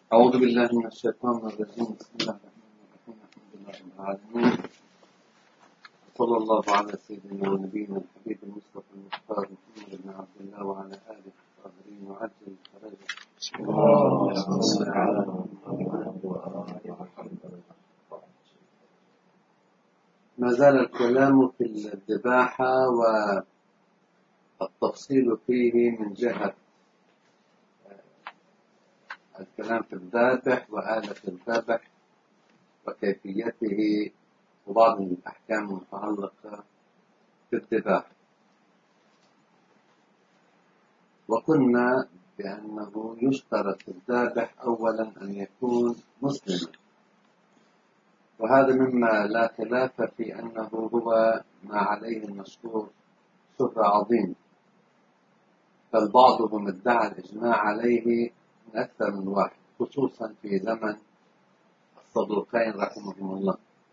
أعوذ بالله من الشيطان الرجيم. بسم الله الرحمن الرحيم. الحمد لله رب العالمين، صلى الله على سيدنا ونبينا الحبيب المصطفى المختار محمد بن عبد الله وعلى آله الطاهرين وعجل فرجه. ما زال الكلام في الذباحة والتفصيل فيه من جهة الكلام في الذابح وآلة الذبح وكيفيته وبعض الأحكام المتعلقة بالذباحة. وقلنا بأنه يشترط في الذابح أولا أن يكون مسلما، وهذا مما لا خلاف في أنه هو ما عليه المشهور شهرة عظيمة، بل بعضهم ادعى الإجماع عليه من أكثر من واحد، خصوصا في زمن الصدوقين رحمهم الله.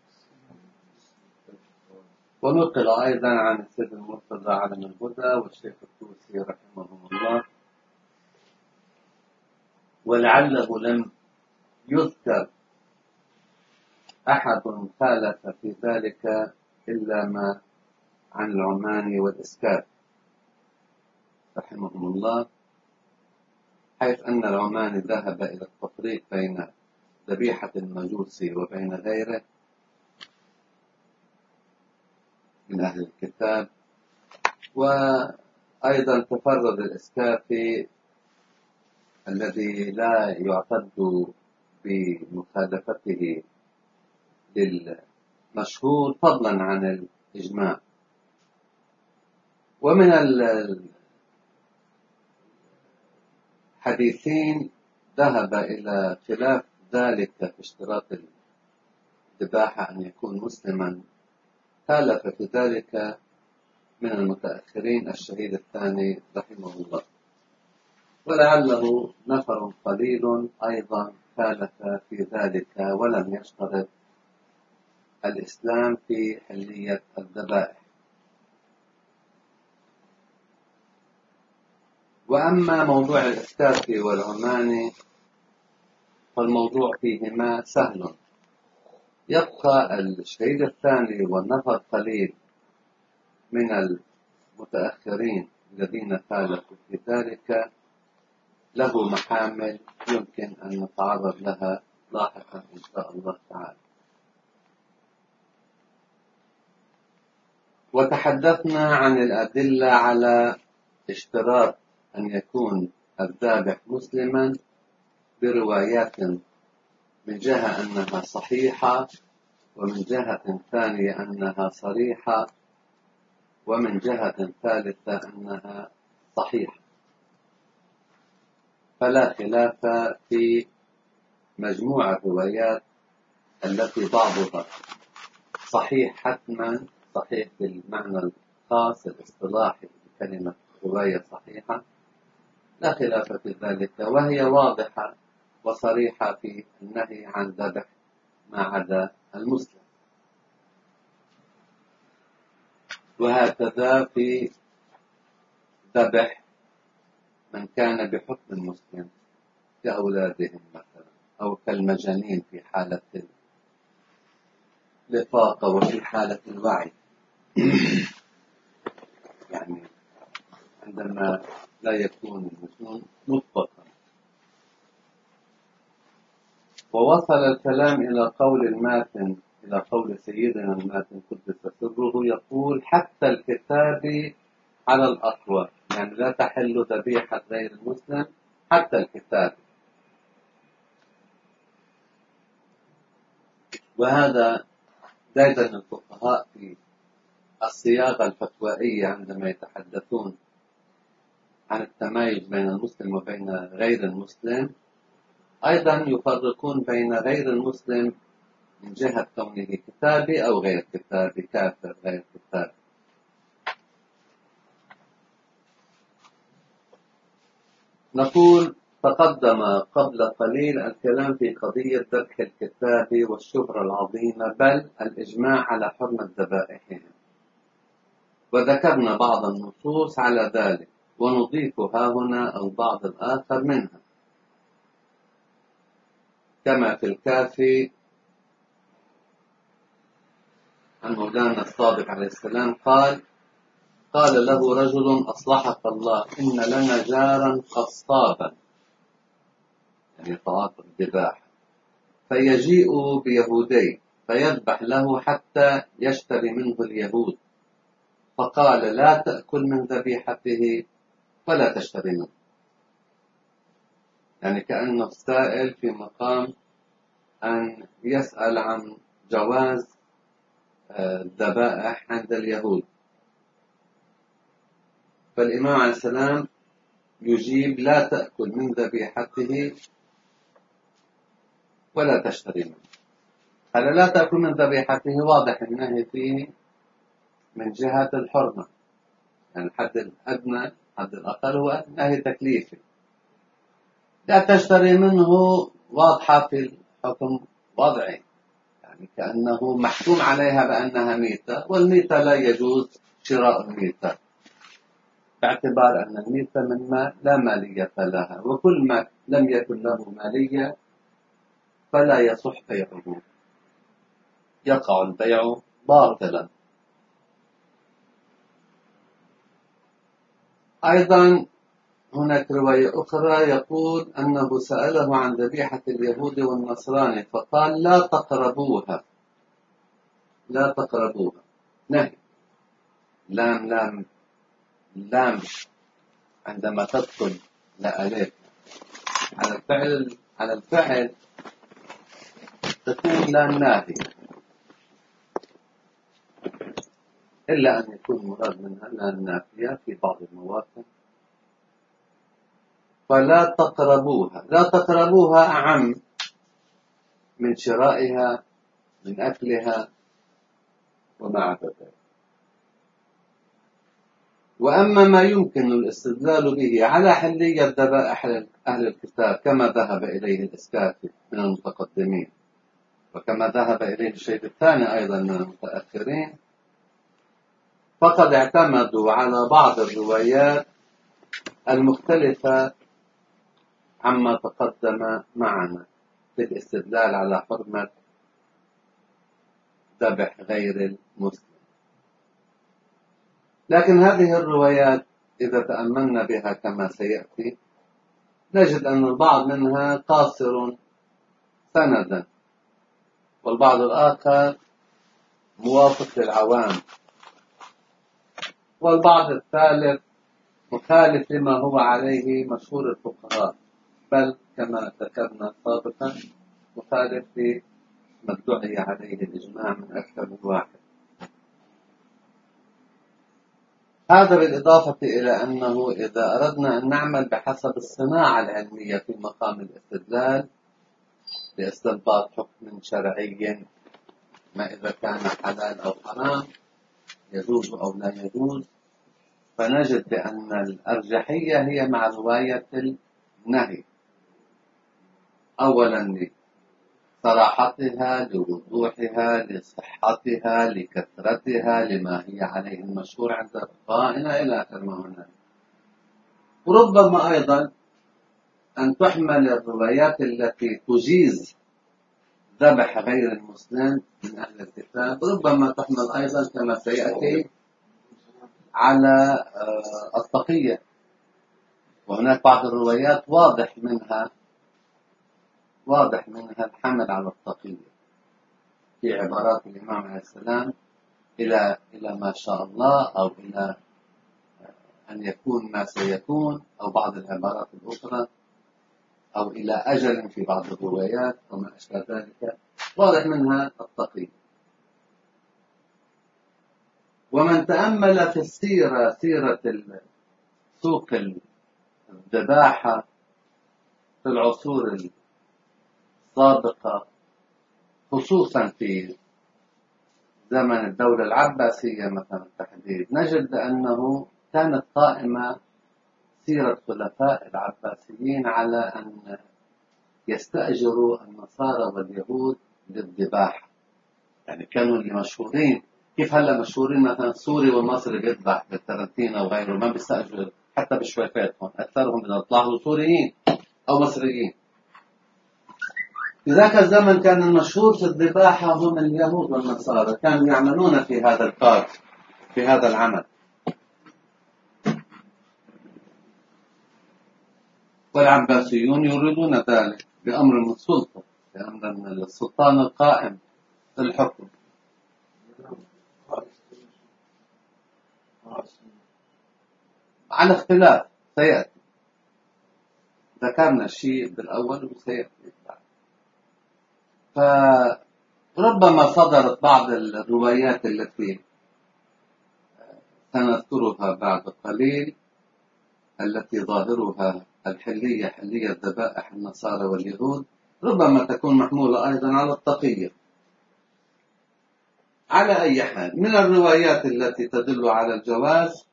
ونقل أيضا عن السيد المرتضى علم الهدى والشيخ الطوسي رحمهم الله، ولعله لم يذكر أحد خالف في ذلك إلا ما عن العماني والإسكاب رحمهم الله، حيث أن العماني ذهب إلى التفريق بين ذبيحة المجوسي وبين غيره من أهل الكتاب. وأيضا تفرد الإسكافي الذي لا يعتد بمخالفته للمشهور فضلا عن الإجماع. ومن الحديثين ذهب إلى خلاف ذلك في اشتراط الذباحة أن يكون مسلما، خالف في ذلك من المتأخرين الشهيد الثاني رحمه الله، ولعله نفر قليل أيضا خالف في ذلك ولم يشترط الإسلام في حلية الذبائح. وأما موضوع الإسكافي والعماني فالموضوع فيهما سهل، يبقى الشهيد الثاني والنفر قليل من المتأخرين الذين خالفوا في ذلك له محامل يمكن أن نتعرض لها لاحقا إن شاء الله تعالى. وتحدثنا عن الأدلة على اشتراط أن يكون الذابح مسلما بروايات من جهة أنها صحيحة، ومن جهة ثانية أنها صريحة، ومن جهة ثالثة أنها صحيحة. فلا خلاف في مجموع الروايات التي بعضها صحيح حتما، صحيح بالمعنى الخاص الاصطلاحي بكلمة رواية صحيحة، لا خلاف في ذلك، وهي واضحة وصريحة في النهي عن ذبح ما عدا المسلم. وهكذا في ذبح من كان بحكم المسلم كأولادهم مثلا، أو كالمجانين في حالة الإفاقة وفي حالة الوعي يعني عندما لا يكون المجنون مطلقا. ووصل الكلام إلى قول الماتن، إلى قول سيدنا الماتن قدس سره، يقول حتى الكتاب على الأقوى، يعني لا تحل ذبيحة غير المسلم حتى الكتاب. وهذا دائما الفقهاء في الصياغة الفتوائية عندما يتحدثون عن التمايز بين المسلم وبين غير المسلم أيضا يفرقون بين غير المسلم من جهة كونه كتابي أو غير كتابي، كافر غير كتابي. نقول تقدم قبل قليل الكلام في قضية ذبح الكتاب والشهرة العظيمة، بل الإجماع على حرمة ذبائحهم، وذكرنا بعض النصوص على ذلك، ونضيف ها هنا البعض الآخر منها. كما في الكافي عن مولانا الصادق عليه السلام قال له رجل أصلحك الله إن لنا جارا قصابا، يعني يتعاطى الذباح، فيجيء بيهودي فيذبح له حتى يشتري منه اليهود، فقال لا تأكل من ذبيحته ولا تشتري منه. يعني كأنه السائل في مقام أن يسأل عن جواز الذبائح عند اليهود، فالإمام عليه السلام يجيب لا تأكل من ذبيحته ولا تشتري منه. هذا لا تأكل من ذبيحته واضح النهي فيه من جهة الحرمة، يعني الحد الأدنى الحد الأقل هو نهي تكليفي. لا تشتري منه واضحة في الحكم وضعي، يعني كأنه محكوم عليها بأنها ميتة، والميتة لا يجوز شراء الميتة باعتبار أن الميتة مما لا مالية لها، وكل ما لم يكن له مالية فلا يصح بيعه، يقع البيع باطلا. أيضا هناك رواية أخرى يقول أنه سأله عن ذبيحة اليهود والنصراني فقال لا تقربوها، لا تقربوها، نهي. لام لام لام عندما تدخل لألف على الفعل تكون لام ناهي، إلا أن يكون مراد منها لام نافية في بعض المواطن. فلا تقربوها، لا تقربوها أعم من شرائها من أكلها وما عدا ذلك. وأما ما يمكن الاستدلال به على حلية ذبائح أهل الكتاب كما ذهب إليه الإسكافي من المتقدمين، وكما ذهب إليه الشيخ الثاني أيضا من المتأخرين، فقد اعتمدوا على بعض الروايات المختلفة عما تقدم معنا في الاستدلال على حرمة ذبح غير المسلم. لكن هذه الروايات إذا تأملنا بها كما سيأتي نجد أن البعض منها قاصر سندا، والبعض الآخر موافق للعوام، والبعض الثالث مخالف لما هو عليه مشهور الفقهاء، بل كما ذكرنا سابقا مخالف لما ادعي عليه الإجماع من أكثر من واحد. هذا بالإضافة إلى أنه إذا أردنا أن نعمل بحسب الصناعة العلمية في مقام الاستدلال لاستنباط حكم شرعي، ما إذا كان حلال أو حرام، يجوز أو لا يجوز، فنجد بأن الأرجحية هي مع رواية النهي، أولا لصراحتها، لوضوحها، لصحتها، لكثرتها، لما هي عليه المشهور عند فقهائنا إلى آخر ما هناك. وربما أيضا أن تحمل الروايات التي تجيز ذبح غير المسلم من أهل الكتاب، ربما تحمل أيضا كما سيأتي على التقية، وهناك بعض الروايات واضح منها الحمل على التقية في عبارات الإمام عليه السلام إلى ما شاء الله، أو إلى أن يكون ما سيكون، أو بعض العبارات الأخرى، أو إلى أجل في بعض الروايات وما أشبه ذلك، واضح منها التقية. ومن تأمل في السيرة، سيرة سوق الذباحة في العصور السابقة، خصوصا في زمن الدولة العباسية مثلا بالتحديد، نجد أنه كانت قائمة سيرة خلفاء العباسيين على أن يستأجروا النصارى واليهود للذباح. يعني كانوا اللي مشهورين، كيف هلا مشهورين مثلا سوري ومصري بيذبح بالترنتينة وغيره، ما بيستأجر حتى بشويفاتهم، أكثرهم من يطلعوا سوريين أو مصريين. في ذاك الزمن كان المشهور في الذباحة هم اليهود والنصارى، كانوا يعملون في هذا القار، في هذا العمل. والعباسيون يريدون ذلك بأمر من السلطة، بأمر من السلطان القائم في الحكم. على اختلاف سيأتي، ذكرنا الشيء بالأول وسيأتي بعد. فربما صدرت بعض الروايات التي سنذكرها بعد قليل، التي ظاهرها الحلية، حلية ذبائح النصارى واليهود، ربما تكون محمولة أيضا على التقية. على أي حال، من الروايات التي تدل على الجواز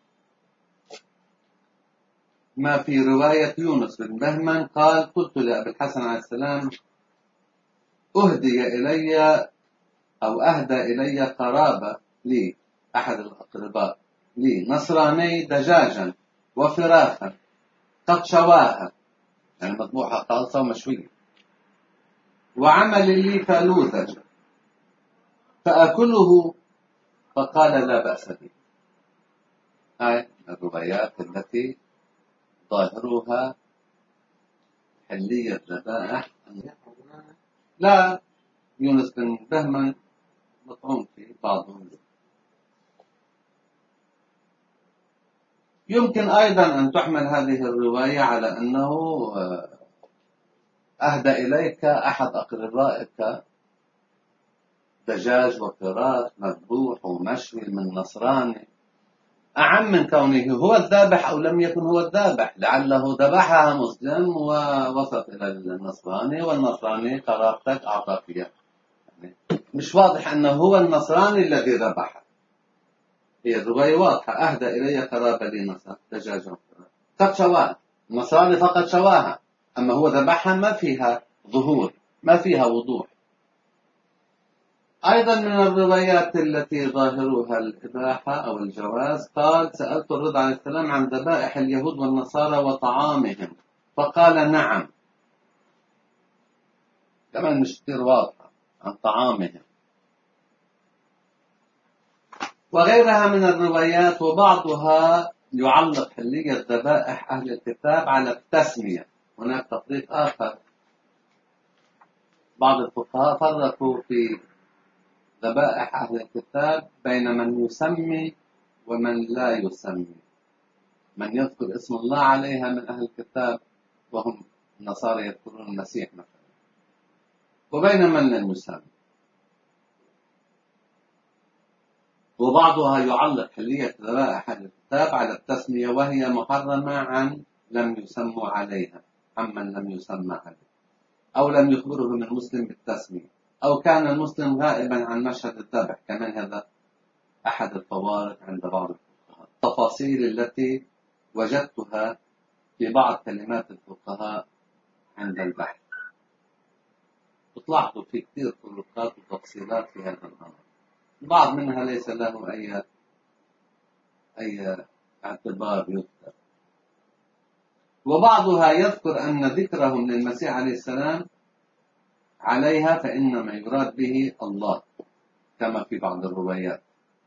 ما في رواية يونس بن بهمن قال: قلت لأبي الحسن عليه السلام: أهدي إلي أو أهدى إلي قرابة لي، أحد الأقرباء لي، نصراني، دجاجا وفراخا قد شواها، يعني مذبوحة خالصة ومشوية، وعمل لي فالوذج فأكله، فقال: لا بأس به. هاي الروايات التي ظاهرها حلية ذبائح. لا، يونس بن بهمن مطعون في بعضهم. يمكن أيضا أن تحمل هذه الرواية على أنه أهدى إليك أحد أقربائك دجاج وفراخ مذبوح ومشوي من نصراني، أعم من كونه هو الذابح أو لم يكن هو الذابح، لعله ذبحها مسلم ووصل إلى النصراني، والنصراني قرابتك أعطى فيها. يعني مش واضح أنه هو النصراني الذي ذبحها. هي الرواية واضحة: أهدى إلي قرابة لي نصر دجاجة قد شواها، النصراني فقط شواها، أما هو ذبحها ما فيها ظهور، ما فيها وضوح. أيضا من الروايات التي ظاهرها الإباحة أو الجواز قال: سألت الرضا عليه السلام عن ذبائح اليهود والنصارى وطعامهم، فقال: نعم. كمان مش كثير واضحة عن طعامهم. وغيرها من الروايات، وبعضها يعلق حلية ذبائح أهل الكتاب على التسمية. هناك تطبيق آخر، بعض الفقهاء فرقوا في ذبائح أهل الكتاب بين من يسمي ومن لا يسمي، من يذكر اسم الله عليها من أهل الكتاب وهم النصارى يذكرون المسيح مثلا، وبين من لم يسمي. وبعضها يعلق حلية ذبائح أهل الكتاب على التسمية، وهي محرمة عن لم يسموا عليها، عمن لم يسمى عليه، أو لم يخبره من مسلم بالتسمية، أو كان المسلم غائبا عن مشهد الذبح. كمان هذا أحد الفوارق عند بعض الفقهاء، التفاصيل التي وجدتها في بعض كلمات الفقهاء عند البحث، طلعت في كثير فروقات وتفصيلات في هذا الأمر. بعض منها ليس له أي اعتبار يذكر، وبعضها يذكر أن ذكرهم للمسيح عليه السلام عليها فإنما يراد به الله، كما في بعض الروايات.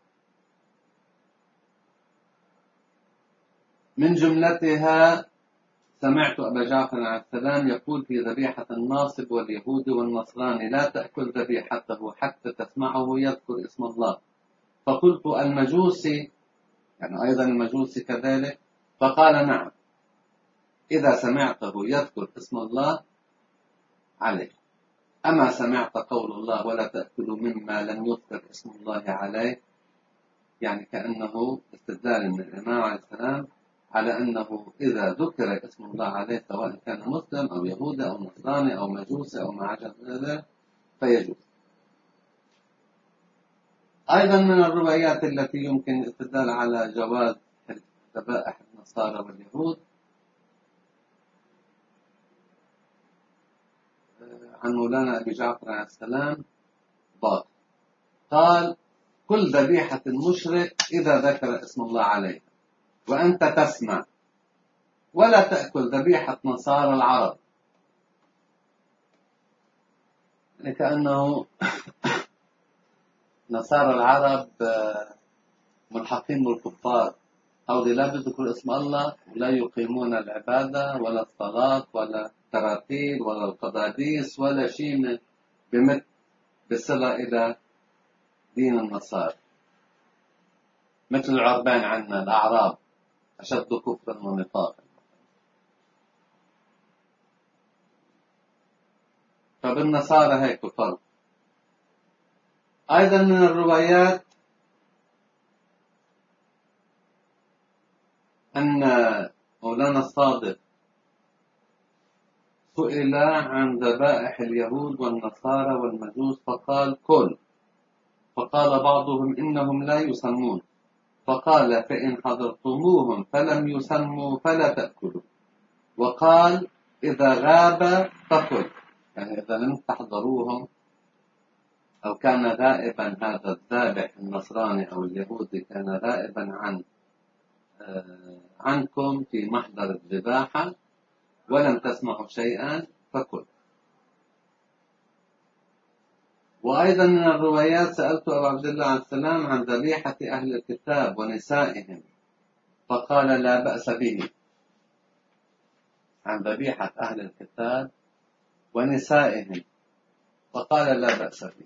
من جملتها: سمعت أبا جعفر عليه السلام يقول في ذبيحة الناصب واليهود والنصراني: لا تأكل ذبيحته حتى تسمعه يذكر اسم الله. فقلت: المجوسي، يعني أيضا المجوسي كذلك؟ فقال: نعم، إذا سمعته يذكر اسم الله عليه. أما سمعت قول الله: ولا تأكلوا مما لم يذكر اسم الله عليه، يعني كأنه استدلال من الإمام عليه السلام على أنه إذا ذكر اسم الله عليه، سواء كان مسلم أو يهودي أو نصراني أو مجوسي أو ما عجب ذلك، فيجوز. أيضا من الروايات التي يمكن الاستدلال على جواز ذبائح النصارى واليهود عن مولانا أبي جعفر عليه السلام قال: كل ذبيحة المشرك إذا ذكر اسم الله عليه وأنت تسمع، ولا تأكل ذبيحة نصارى العرب. يعني كأنه نصارى العرب ملحقين بالكفار، هؤلاء لا بيذكروا اسم الله ولا يقيمون العبادة ولا الصلاة ولا التراتيل ولا القداديس ولا شيء بمت بصلة إلى دين النصارى، مثل العربان عنا الأعراب أشد كفرا ونفاقا. فبالنصارى هيك فرق. أيضا من الروايات أن مولانا الصادق سئل عن ذبائح اليهود والنصارى والمجوس فقال كل، فقال بعضهم إنهم لا يسمون، فقال فإن حضرتموهم فلم يسموا فلا تأكلوا، وقال إذا غاب فكل، يعني إذا لم تحضروهم أو كان غائبا هذا الذابح النصراني أو اليهودي كان غائبا عنكم في محضر الذباحة ولم تسمعوا شيئا فكل. وأيضا من الروايات سألت أبا عبد الله عليه السلام عن ذبيحة أهل الكتاب ونسائهم فقال لا بأس به، عن ذبيحة أهل الكتاب ونسائهم فقال لا بأس به.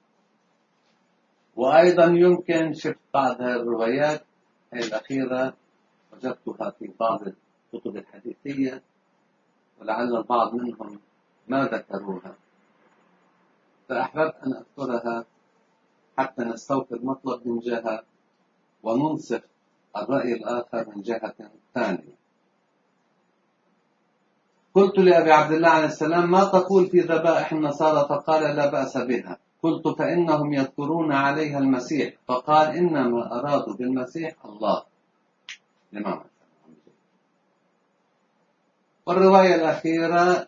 وأيضا يمكن شفت بعض هذه الروايات الأخيرة وجدتها في بعض الكتب الحديثية ولعل البعض منهم ما ذكروها، فأحببت أن أذكرها حتى نستوفي المطلب من جهة وننصف الرأي الآخر من جهة ثانية. قلت لأبي عبد الله عليه السلام ما تقول في ذبائح النصارى؟ فقال لا بأس بها. قلت فإنهم يذكرون عليها المسيح، فقال إنما أرادوا بالمسيح الله. الإمام. والرواية الأخيرة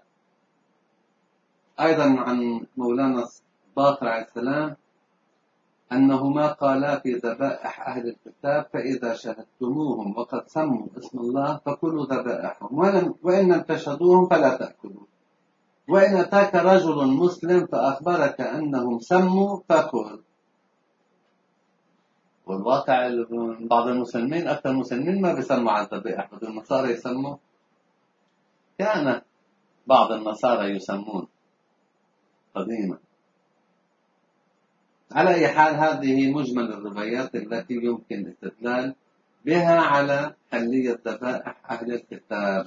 أيضا عن مولانا باقر عليه السلام أنهما قالا في ذبائح أهل الكتاب فإذا شهدتموهم وقد سموا اسم الله فكلوا ذبائحهم، وإن لم تشهدوهم فلا تأكلوا، وإن أتاك رجل مسلم فأخبرك أنهم سموا فكل. والواقع بعض المسلمين أكثر المسلمين ما بيسموا على الذبائح، بدون النصارى يسموا. كان بعض النصارى يسمون قديما. على أي حال هذه مجمل الروايات التي يمكن الاستدلال بها على حلية ذبائح أهل الكتاب.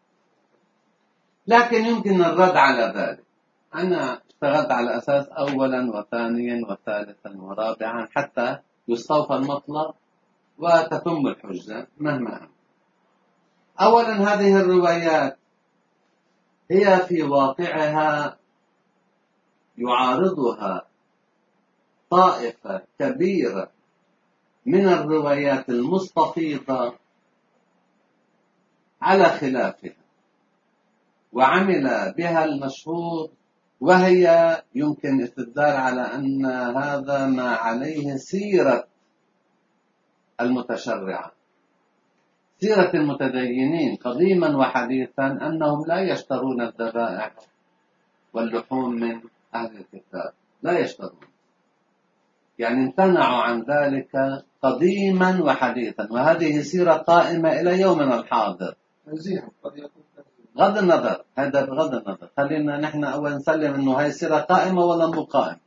لكن يمكن الرد على ذلك. أنا اشتغلت على أساس أولا وثانيا وثالثا ورابعا حتى يستوفى المطلب وتتم الحجة مهما أمر. أولا هذه الروايات هي في واقعها يعارضها طائفة كبيرة من الروايات المستفيضة على خلافها وعمل بها المشهور، وهي يمكن الاستدلال على أن هذا ما عليه سيرة المتشرعة، سيرة المتدينين قديما وحديثا، أنهم لا يشترون الذبائح واللحوم من أهل الكتاب، لا يشترون، يعني امتنعوا عن ذلك قديما وحديثا، وهذه سيرة قائمة إلى يومنا الحاضر. غض النظر، هذا بغض النظر، خلينا نحن أول نسلم أنه هاي سيرة قائمة ولا مو قائم.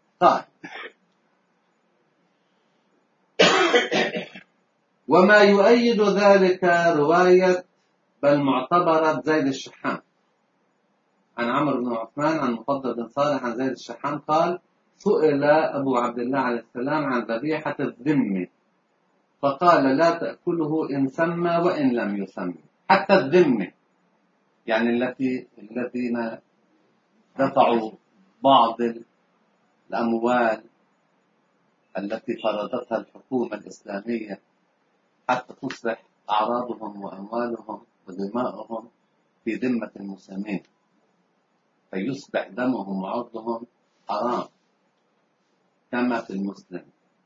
وما يؤيد ذلك رواية بل معتبرة زيد الشحام عن عمرو بن عثمان عن مفضل بن صالح عن زيد الشحام قال سئل أبو عبد الله عليه السلام عن ذبيحة الذم فقال لا تأكله إن سمى وإن لم يسمى. حتى الذمة يعني الذين دفعوا بعض الأموال التي فرضتها الحكومة الإسلامية حتى تصبح أعراضهم وأموالهم ودماؤهم في ذمة المسلمين، فيصبح دمهم وعرضهم حرام كما في المسلم.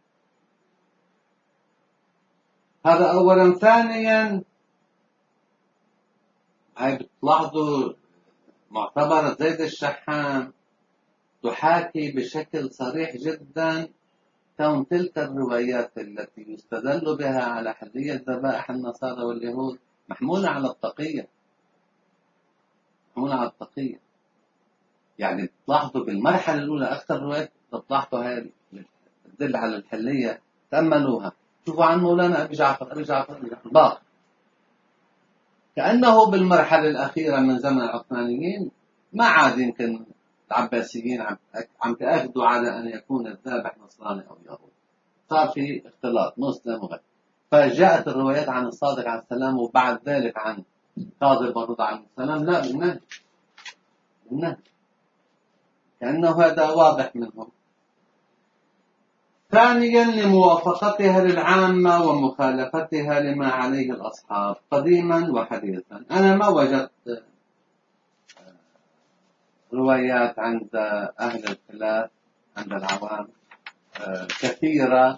هذا أولا. ثانيا هاي بتلاحظوا معتبرة زيد الشحام تحاكي بشكل صريح جدا كون تلك الروايات التي يستدل بها على حلية ذبائح النصارى واليهود محمولة على التقية. محمولة على التقية. يعني تلاحظوا بالمرحلة الأولى أكثر روايات تلاحظوا هذه تدل على الحلية، تأملوها، شوفوا عن مولانا أبي جعفر باقي. كأنه بالمرحلة الأخيرة من زمن العثمانيين ما عاد يمكن العباسيين عم تأكدوا على أن يكون الذابح نصراني أو يهودي. صار في اختلاط مسلم وغير. فجاءت الروايات عن الصادق عليه السلام وبعد ذلك عن كاظم الرضا عليه السلام لا بالنهي. كأنه هذا واضح منهم. ثانيا لموافقتها للعامة ومخالفتها لما عليه الأصحاب قديما وحديثا. أنا ما وجدت روايات عند أهل الخلاف عند العوام كثيرة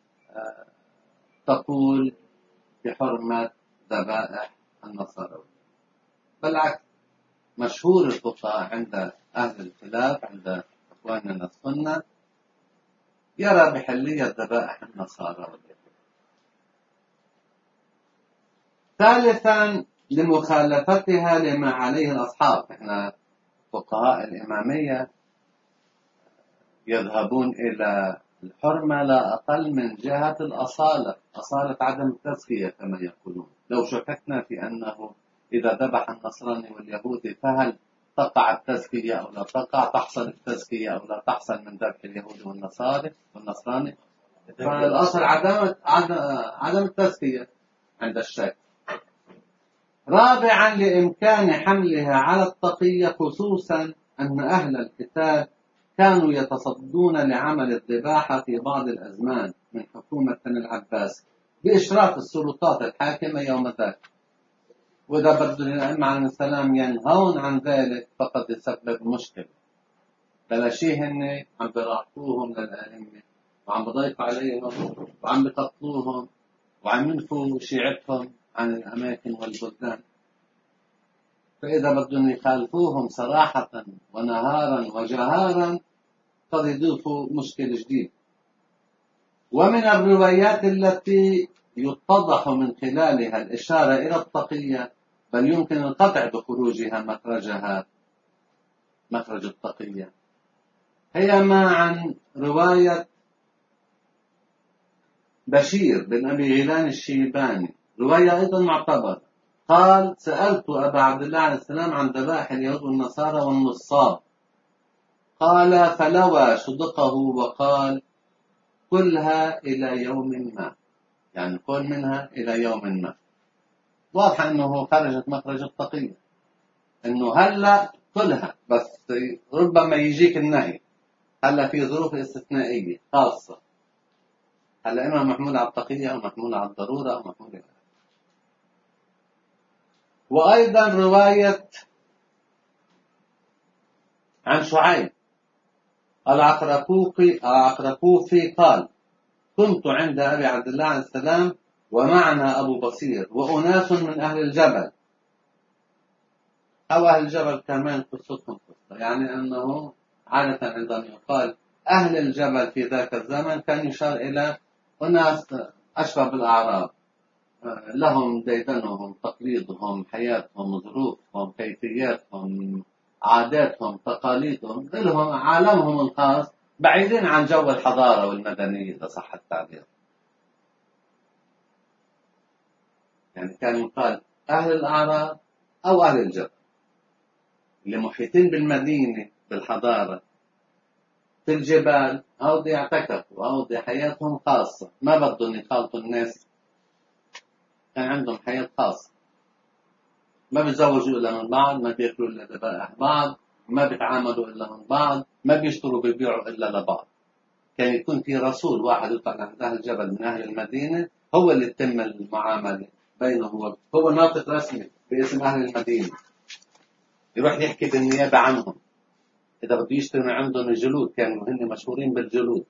تقول بحرمة ذبائح النصارى. بالعكس مشهور الفقهاء عند أهل الخلاف عند إخواننا السنة يرى بحلية ذبائح النصارى. ثالثا لمخالفتها لما عليه الأصحاب. احنا فقهاء الإمامية يذهبون إلى الحرمة لا أقل من جهة الأصالة، أصالة عدم التزكية كما يقولون. لو شككنا في أنه إذا ذبح النصراني واليهودي فهل تقع التزكية أو لا تقع، تحصل التزكية أو لا تحصل من ذبح اليهودي والنصراني، فالأصل عدم التزكية عند الشك. رابعا لإمكان حملها على التقية، خصوصا أن أهل الكتاب كانوا يتصدون لعمل الذباحة في بعض الأزمان من حكومة العباس بإشراف السلطات الحاكمة يوم ذاك. وإذا بدوا الأئمة عليهم السلام ينهون عن ذلك فقد يسبب مشكلة. بلا شيء هن عم بيراقبوهم للأئمة وعم بضيقوا عليهم وعم بقتلوهم وعم ينفوا شيعتهم عن الأماكن والبلدان. فإذا بدهم يخالفوهم صراحة ونهارا وجهارا قد يضيفوا مشكل جديد. ومن الروايات التي يتضح من خلالها الإشارة إلى التقية، بل يمكن القطع بخروجها مخرج التقية، هي ما عن رواية بشير بن أبي غيلان الشيباني، رواية أيضا معتبرة. قال: سألت أبا عبد الله عليه السلام عن ذبائح اليهود والنصارى والنصاب، قال فلوى صدقه وقال: كلها إلى يوم ما، يعني كل منها إلى يوم ما. واضح أنه خرجت مخرج التقية، أنه هلأ كلها، بس ربما يجيك النهي هلأ في ظروف استثنائية خاصة. هلأ إما محمول على التقية أو محمول على الضرورة أو محمول على. وأيضا رواية عن شعيب العقركوفي قال: كنت عند أبي عبد الله عليه السلام ومعنا أبو بصير وأناس من أهل الجبل، أو أهل الجبل كمان قصتهم قصة، يعني أنه عادة عندما يقال أهل الجبل في ذاك الزمن كان يشار إلى أناس أشبه بالأعراب، لهم ديدنهم، تقليدهم، حياتهم، ظروفهم، كيفياتهم، عاداتهم، تقاليدهم، لهم عالمهم الخاص، بعيدين عن جو الحضارة والمدنية إذا صح التعبير. يعني كان يقال أهل الأعراب أو أهل الجبل اللي محيطين بالمدينة بالحضارة في الجبال، أو دي يعتكفوا أو دي حياتهم خاصة، ما بدهم يخالطوا الناس، كان عندهم حياة خاصة، ما بيتزوجوا إلا من بعض، ما بيأكلوا إلا ذبائح بعض، ما بيتعاملوا إلا من بعض، ما بيشتروا بيبيعوا إلا لبعض. كان يكون في رسول واحد يطلع عند أهل الجبل من أهل المدينة، هو اللي تتم المعاملة بينه، هو ناطق رسمي باسم أهل المدينة، يروح يحكي بالنيابة عنهم. إذا بده يشتري من عندهم الجلود، كانوا هن مشهورين بالجلود.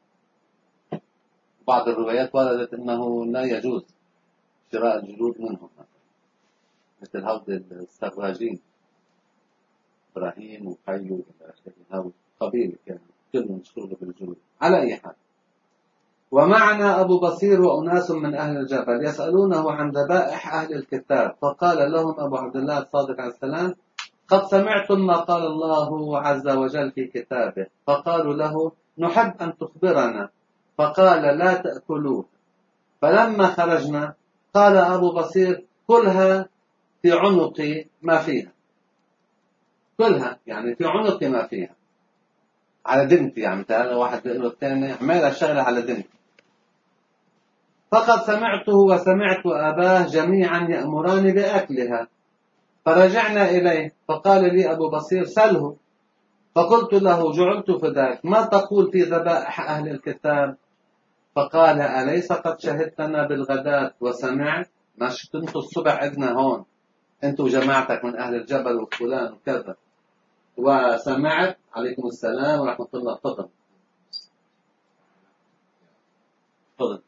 بعض الروايات وردت أنه لا يجوز شراء الجلود منهم، مثل هود السراجين إبراهيم وحيو إلى آخره، هود قبيل كان كلهم مشغول بالجود. على أي حال، ومعنا أبو بصير وأناس من أهل الجبل يسألونه عن ذبائح أهل الكتاب، فقال لهم أبو عبد الله الصادق عليه السلام: قد سمعتم ما قال الله عز وجل في كتابه. فقالوا له: نحب أن تخبرنا. فقال: لا تأكلوه. فلما خرجنا قال أبو بصير: كلها في عنق ما فيها. كلها يعني في عنق ما فيها، على دمتي. يعني تعالى واحد يقول الثاني عمال الشغلة على دمتي. فقد سمعته وسمعت أباه جميعا يأمران بأكلها. فرجعنا إليه فقال لي أبو بصير: سله. فقلت له: جعلت فداك، ما تقول في ذبائح أهل الكتاب؟ فقال: أليس قد شهدتنا بالغداة وسمعت؟ ما شفت الصبح عندنا هون أنت وجماعتك من أهل الجبل وفلان وكذا، وسمعت. عليكم السلام ورحمة الله. تفضل تفضل.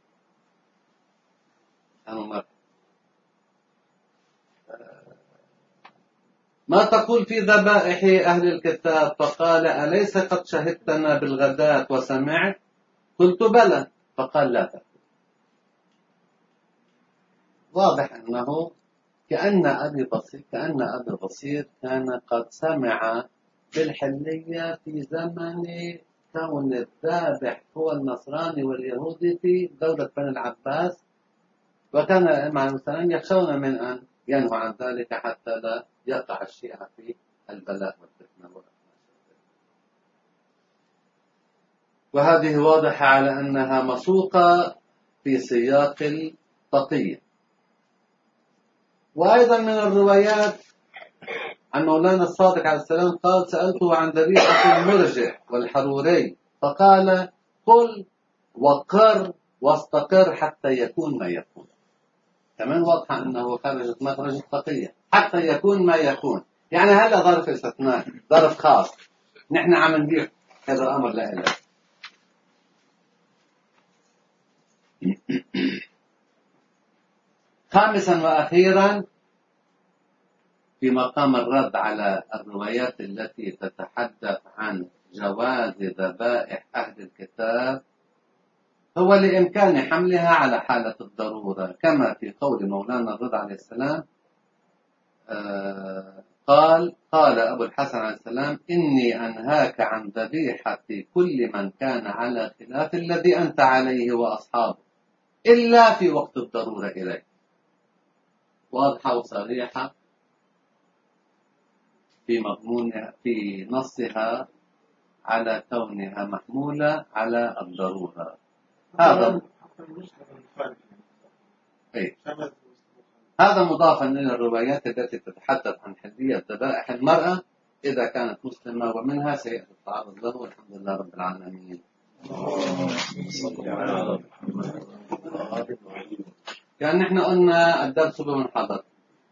ما تقول في ذبائح أهل الكتاب؟ فقال: أليس قد شهدتنا بالغداة وسمعت؟ قلت: بلى. فقال: لا تأكل. واضح أنه كأن أبي بصير كان قد سمع بالحلية في زمن كون الذابح هو النصراني واليهودي في دولة بني العباس، وكان الإمام عليه السلام يخشون من أن ينهوا عن ذلك حتى لا يقع الشيعة في البلاء والفتنة. وهذه واضحة على أنها مسوقة في سياق التقية. وأيضا من الروايات عن مولانا الصادق عليه السلام قال: سألته عن ذبيحة المرجع والحروري، فقال: قل وقر واستقر حتى يكون ما يكون. كمان واضحة أنه خرجت مخرج التقية، حتى يكون ما يكون. يعني هذا ظرف استثناء، ظرف خاص، نحن عم نبيع هذا الأمر لا. خامسا وأخيرا، في مقام الرد على الروايات التي تتحدث عن جواز ذبائح أهل الكتاب، هو لإمكان حملها على حالة الضرورة، كما في قول مولانا الرضا عليه السلام: قال أبو الحسن عليه السلام: إني أنهاك عن ذبيحة كل من كان على خلاف الذي أنت عليه وأصحابه إلا في وقت الضرورة إليه. واضحة وصريحة في مضمونها، في نصها، على كونها محمولة على الضرورة. هذا مضافا إلى الروايات التي تتحدث عن حلية ذبائح المرأة إذا كانت مسلمة، ومنها سيأتي التعرض له، والحمد لله رب العالمين. كان نحن قلنا الدرس بمنحضر،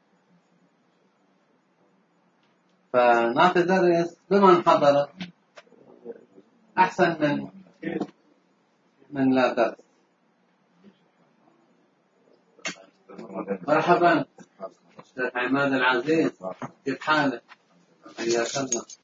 فنعطي درس بمن حضر أحسن من لا درس. مرحبا أستاذ عماد العزيز، كيف حالك؟ حياك الله.